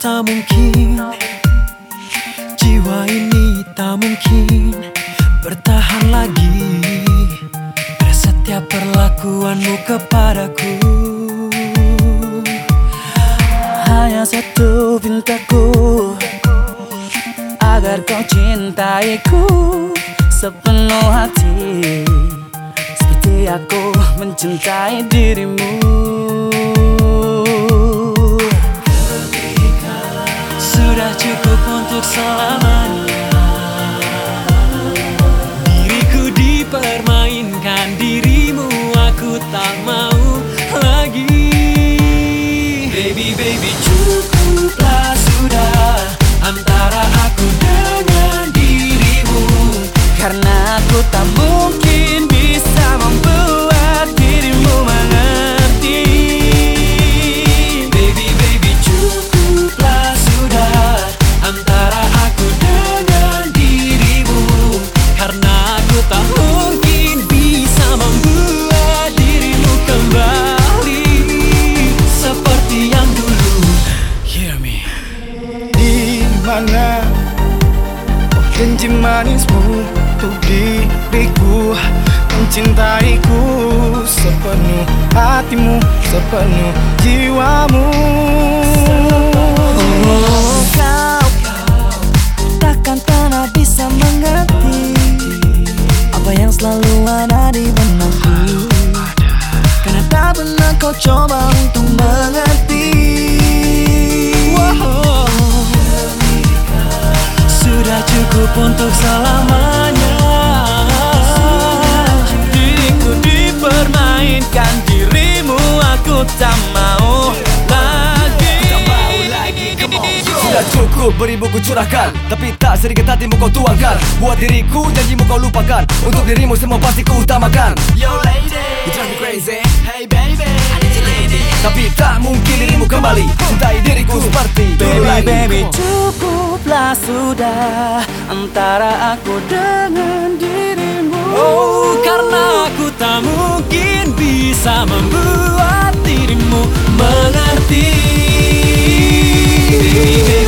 tak mungkin, jiwa ini tak mungkin bertahan lagi pada setiap perlakuanmu kepadaku. Hanya satu pintaku, agar kau cintaiku sepenuh hati, seperti aku mencintai dirimu. Sudah cukup untuk selamanya, diriku dipermainkan, dirimu aku tak mau lagi. Baby, baby, cukuplah sudah antara aku dengan dirimu, karena aku tak mungkin bisa membuat dirimu mengerti. Baby, baby, cukuplah sudah antara aku dengan dirimu, karena aku tak mungkin bisa membuat dirimu kembali seperti yang dulu. Hear me. Di mana janji manismu untuk diriku, mencintaiku sepenuh hatimu, sepenuh jiwamu. Oh, kau takkan pernah bisa mengerti apa yang selalu ada di benakku, karena tak pernah kau coba untuk mengerti. Wow. Sudah cukup untuk selamanya, diriku dipermainkan, dirimu aku tak mau lagi. Sudah cukup beribu ku curahkan, tapi tak sedikit hatimu kau tuangkan. Buat diriku janjimu kau lupakan, untuk dirimu semua pasti ku utamakan. Yo lady, you drive me crazy. Hey baby, I need you lady. Tapi tak mungkin dirimu kembali cintai diriku seperti dulu lagi. Baby, cukuplah sudah antara aku dengan dirimu. Oh, karena aku tak mungkin bisa membuat dirimu mengerti. Baby, baby,